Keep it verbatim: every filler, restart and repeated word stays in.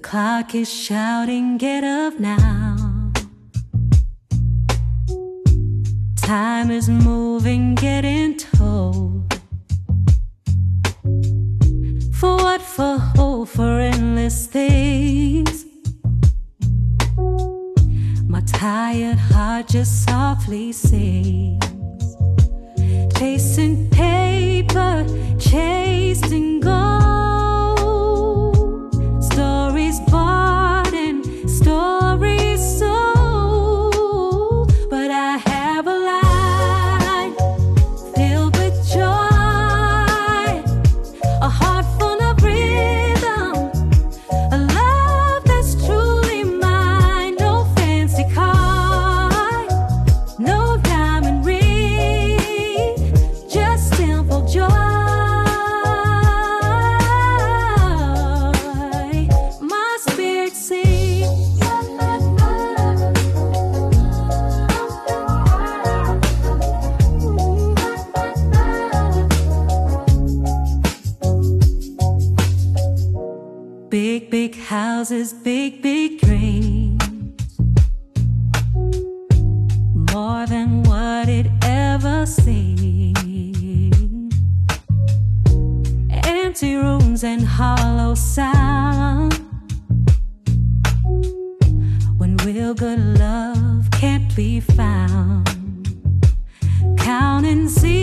clock is shouting, get up now. Time is moving, getting told. For what? For hope, for endless things. My tired heart just softly sings, chasing paper, chasing gold. Stories bought and stories sold. But I have a life filled with joy, a heart full of rhythm, a love that's truly mine. No fancy car, no diamond ring, just simple joy. My spirit sings. Big, big houses, big, big dreams, more than what it ever seemed. Empty rooms and hollow sound, when real good love can't be found. Counting zeros